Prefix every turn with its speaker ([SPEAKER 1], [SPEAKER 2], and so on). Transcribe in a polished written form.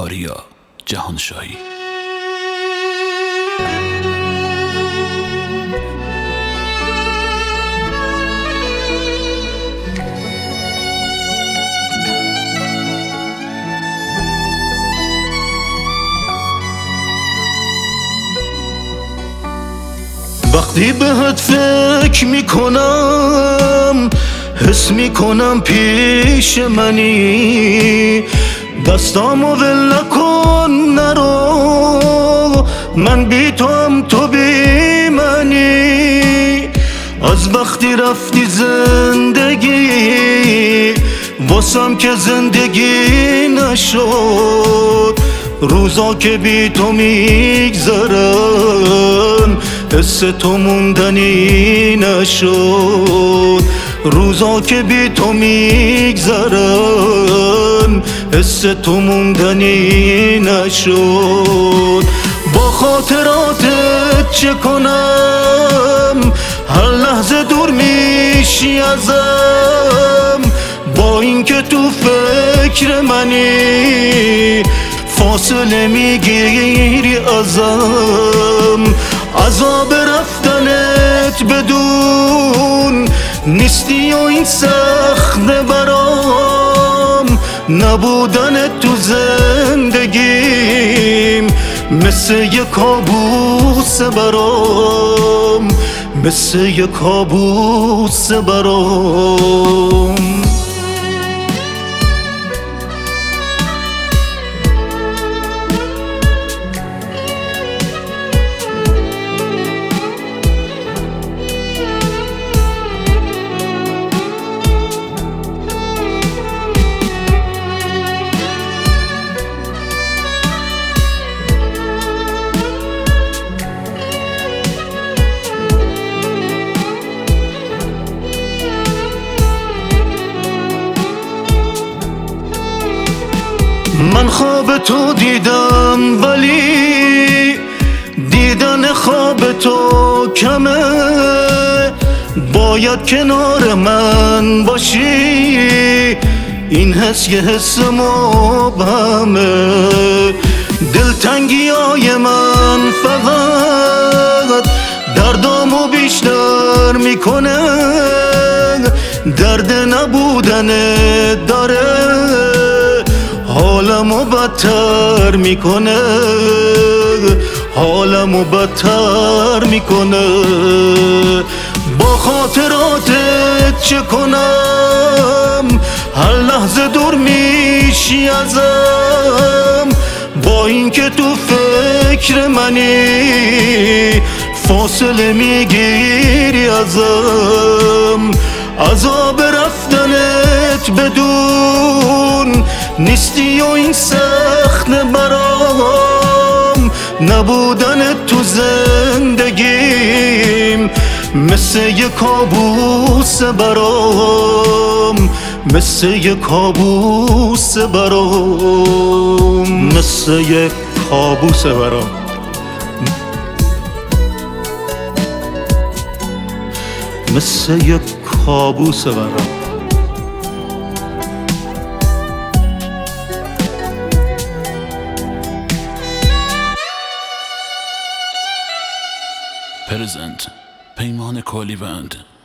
[SPEAKER 1] آریا جهانشاهی.
[SPEAKER 2] وقتی بهت فکر میکنم حس میکنم پیش منی، دستامو ول نکن نرو، من بی توام تو بی منی. از وقتی رفتی زندگی واسم که زندگی نشد، روزا که بی تو میگذرن حس تو موندنی نشد، روزا که بی تو میگذرن حس تو موندنی نشد. با خاطراتت چه کنم، هر لحظه دور میشی ازم، با اینکه تو فکر منی فاصله میگیری ازم. عذاب رفتنت بدون نیستی و این سخت برام، نبودنت تو زندگیم مثل یه کابوس برام، مثل یه کابوس برام. من خواب تو دیدم ولی دیدن خواب تو کمه، باید کنار من باشی، این حس یه حس مبهمه. دلتنگی های من فقط دردامو بیشتر میکنه، درد نبودن داره حالمو بدتر میکنه، حالمو بدتر میکنه. با خاطراتت چه کنم، هر لحظه دور میشی ازم، با اینکه تو فکر منی فاصله میگیری ازم. عذاب رفتنت بدون نیستی و این سخت برام، نبودنت تو زندگیم مثل یه کابوس برام، مثل یه کابوس برام، مثل یه کابوس برام، مثل یه کابوس برام.
[SPEAKER 1] پرزنت پیمان کالیوند.